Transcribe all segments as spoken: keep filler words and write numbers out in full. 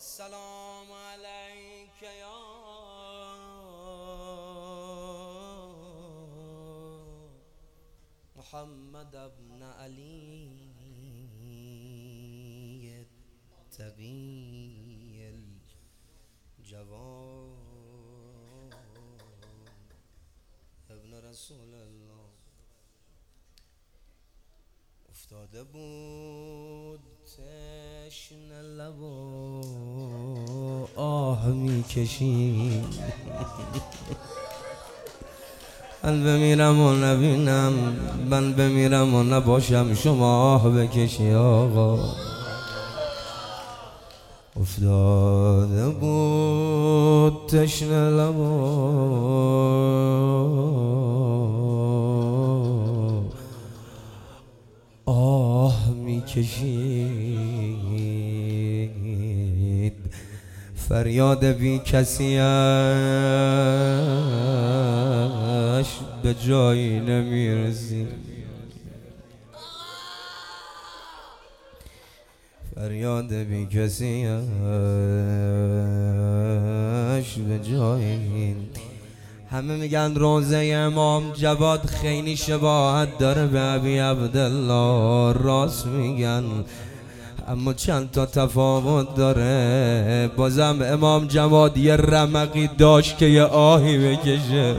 السلام عليك يا محمد ابن علي التقي الجواد ابن رسول الله. افتاده بود تشنه لب و آه میکشید، من بمیرم و نبینم، من بمیرم و نباشم، شما آه بکشی آقا. افتاده بود تشنه لب و آه میکشید، فریاد بی کسیش به جایی نمیرسید، فریاد بی کسیش به جایی. همه میگن روزه امام جواد خیلی شباهت داره به ابی عبدالله، راست میگن، اما چند تا تفاوت داره. بازم امام جواد یه رمقی داشت که یه آهی بکشه،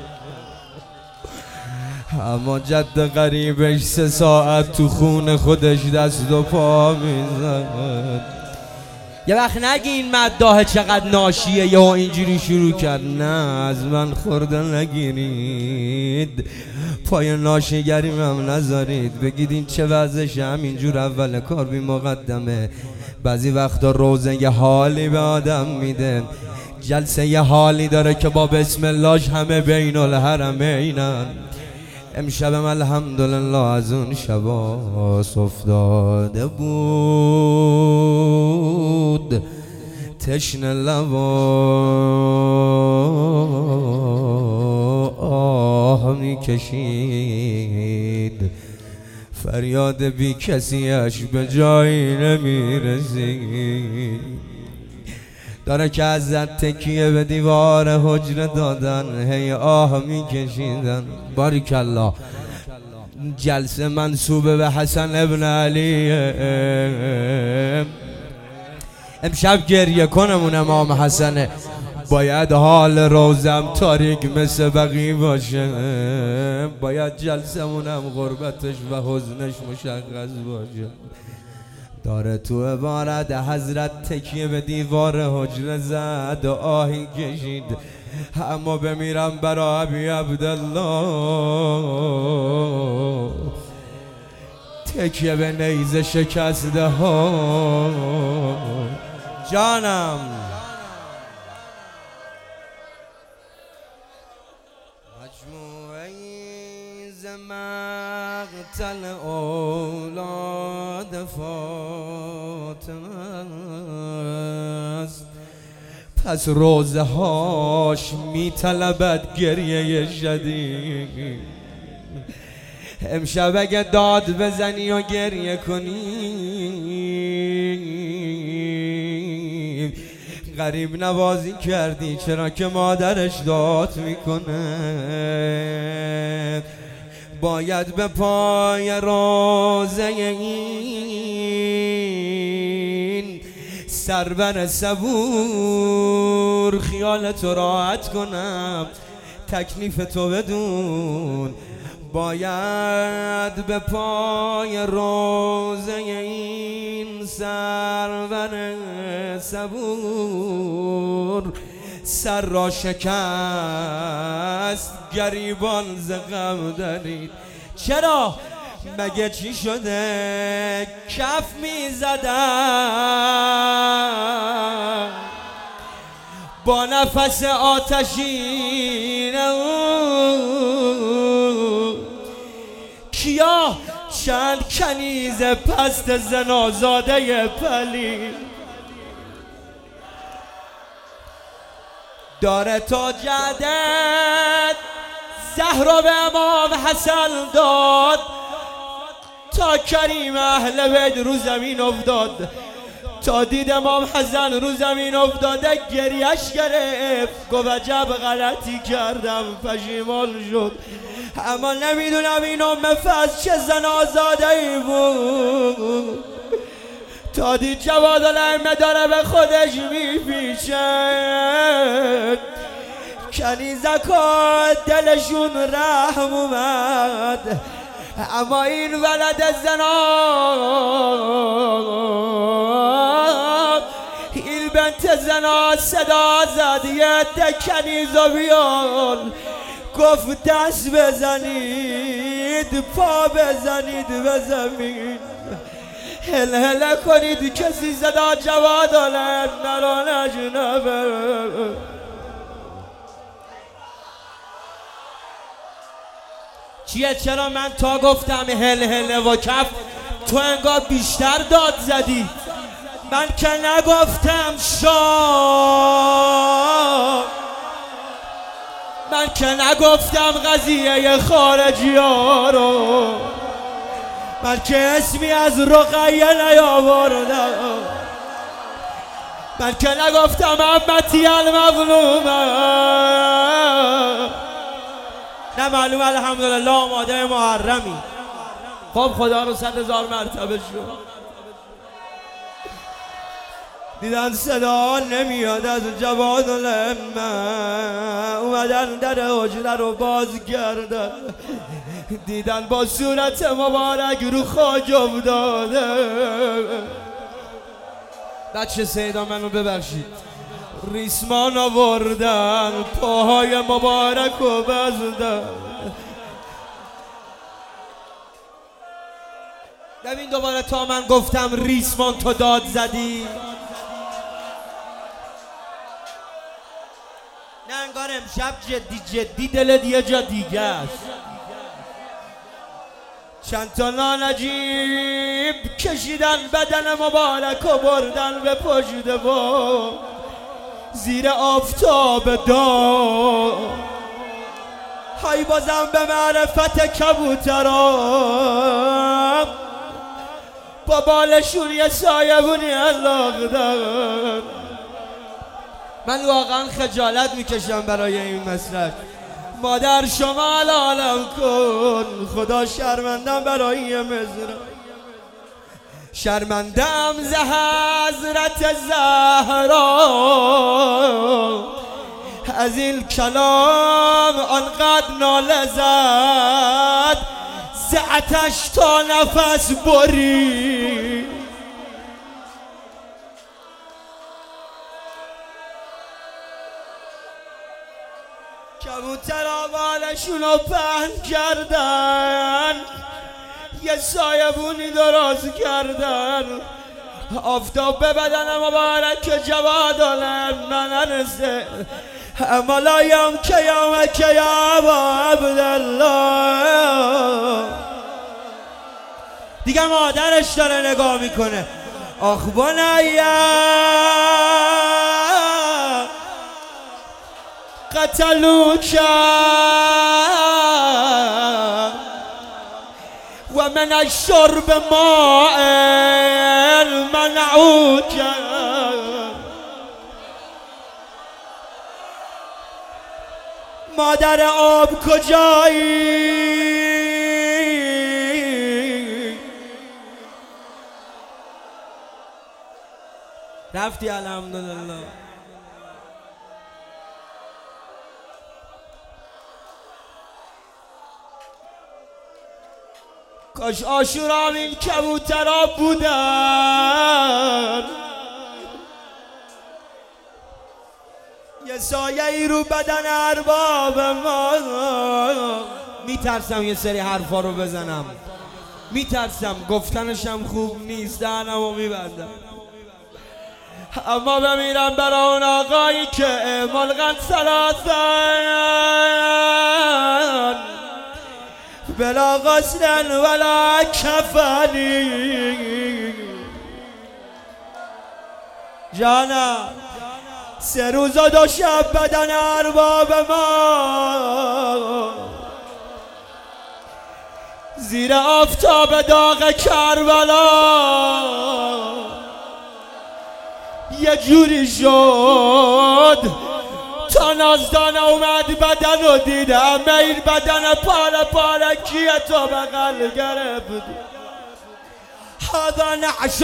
اما جد غریبش سه ساعت تو خون خودش دست و پا میزد. یه وقت نگین مداح چقدر ناشیه یا اینجوری شروع کرد، نه از من خورده نگیرید، پای ناشیگریم هم نذارید، بگید این چه وضعشه، همینجور اول کار بی مقدمه. بعضی وقتا روزه یه حالی به آدم میده، جلسه یه حالی داره که با بسم اللهش همه بین الحرمینن. امشبم الحمدلله از اون شباس افتاده بود تشنه لب و آه میکشید، فریاد بی کسیش به جایی نمیرسید. داره که ازت تکیه به دیوار حجره دادن، هی آه میکشیدن. باریکالله. جلسه منصوبه به حسن ابن علی، امشب گریه کنمون امام حسنه، باید حال روزم تاریک مثل بقیه باشه، باید جلسه مونم غربتش و حزنش مشخص باشه. داره تو عبارت حضرت تکیه به دیوار حجره زد و آهی کشید، اما بمیرم برا ابی عبدالله، تکیه به نیزه شکسته ها. جانم مجموعه ز مقتل اولاد فاطمه است، پس روزه هاش میطلبد گریه شدید. امشب اگه داد بزنی و گریه کنی، غریب نوازی کردی، چرا که مادرش داد میکنه. باید به پای روزه این سرور صبور خیال تو راحت کنم، تکلیف تو بدون. باید به پای روزه این سرور صبور سر را شکست، گریبان ز غم درید. چرا؟ مگه چی شده؟ کف میزدم با نفس آتشین کیا چند کنیز پست زنازاده پلید داره تا جدد زهرا به امام حسن داد، تا کریم اهل بیت رو زمین افتاد. تا دید امام حسن رو زمین افتاده گریش گرفت، گفت عجب غلطی کردم، پشیمان شد. اما نمیدونم این ام فضل چه زن آزاده ای بود، تا دید جواد الائمه داره به خودش میپیچه، کنیزکات دلشون رحم اومد. اما این ولد زنا، این بنت زنا صدا زد یه کنیز و بیان، گفت دست بزنید، پا بزنید به زمین، هل هل کنید، کسی صدا جواد الائمه را نشنوه. چیه؟ چرا من تا گفتم هل هل و کف تو انگار بیشتر داد زدی؟ من که نگفتم شام، من که نگفتم قضیه خارجی ها رو، من که اسمی از رقیه نیاوردم، من که نگفتم امتی المظلومه. نه معلوم الحمدلله آماده محرمی. خب خدا رو صد هزار مرتبه شد. دیدن صدا نمیاد از جواد الائمه، اومدن در حجره رو باز کردن، دیدن با صورت مبارک رو خاک افتاده. بچه سیدا منو ببخشید، ریسمان آوردن، پاهای مبارک رو بزدن. ببین دوباره تا من گفتم ریسمان تو داد زدی. نه انگار امشب جدی جدی دلت یه جا دیگه است. چند تا نانجیب کشیدن بدن مبارک و بردن به پشت با زیر آفتاب دا. های بازم به معرفت کبوتران با بالشون یه سایبونی انداختن. من واقعا خجالت میکشم برای این مسلک. مادر شما العالم کن، خدا شرمندم برای یه مزرعه، شرمندم ز حضرت زهرا، از این کلام آنقدر ناله زد ز آتش تا نفس بری. کبوترها بالشونو پهن کردن، یه سایبونی دراز کردن، آفتاب به بدن مبارک جواد الائمه نرسه. اما لایم که یوم که یا عبدالله. دیگه مادرش داره نگاه میکنه. آخ بنیا قتلوک و من الشرب ماء منعوک. مادر آب کجایی؟ رفتی الحمدلله. کاش عاشورا این کبوترها بودن، یه سایه ای رو بدن ارباب ما. میترسم یه سری حرفا رو بزنم، میترسم، گفتنشم خوب نیست، دهنمو میبندم. اما بمیرم برای اون آقایی که ملغن سلاسن بلا غسل ولا کفنی. جانا سه روز و دو شب بدن ارباب ما زیر آفتاب داغ کربلا یه جوری شد تا نازدانه اومد بدن رو دیدم این بدن پاره پاره کیه تو بغل گرفت هذا نعش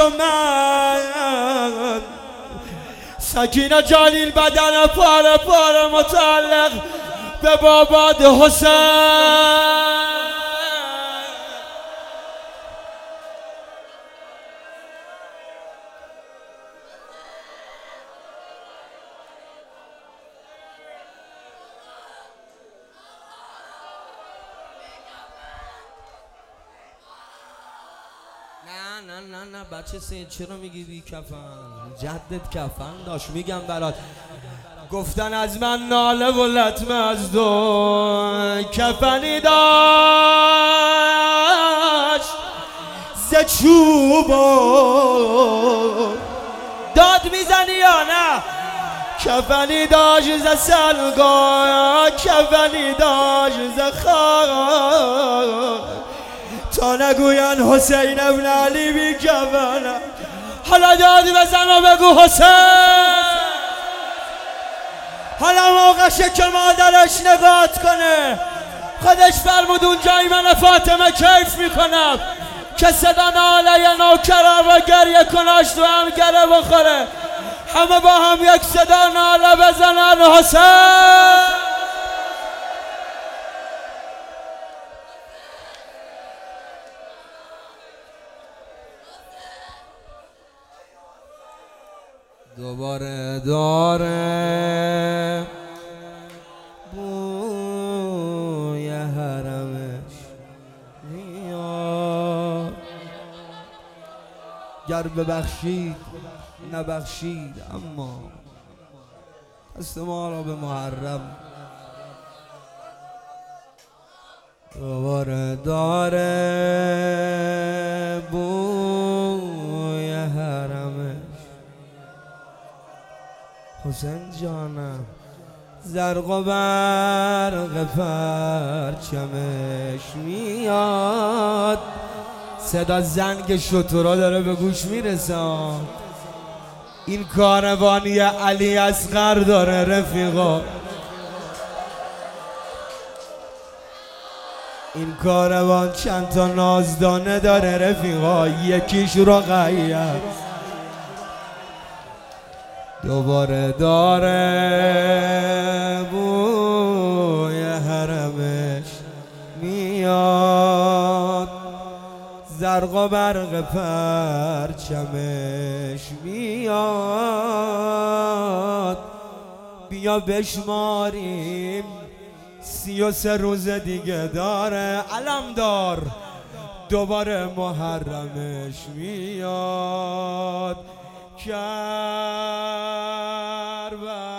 من سکینه جلیل بدن پاره پاره متعلق به باباد حسین نه نه نه نه بچه سید چرا میگی بی کفن جدت کفن داشت میگم برات گفتن از من ناله و لطمه از دو کفنی داشت ز چوبا داد میزنی یا نه کفنی داشت ز سلگا کفنی داشت ز خاک تا نگوین حسین ابن علی بی کفنه حالا داد بزن و بگو حسین حالا موقعشه که مادرش نگات کنه خودش فرمود اون جای من فاطمه کیف میکنم که صدا ناله نوکره و گریه کناش تو هم گره بخوره همه با هم یک صدا ناله بزنن حسین دوباره داره بوی حرمش میاد گر ببخشید نبخشید اما دست ما را به محرم دوباره داره بوی حرمش حسین جانم زرق و برق پرچمش میاد صدا زنگ شترا داره به گوش میرساد این کاروانی علی اصغر داره رفیقا این کاروان چند تا نازدانه داره رفیقا یکیش رو قید دوباره داره بوی حرمش میاد زرق و برق پرچمش میاد بیا بشماریم سی و سه روز دیگه داره علمدار دوباره محرمش میاد کربلا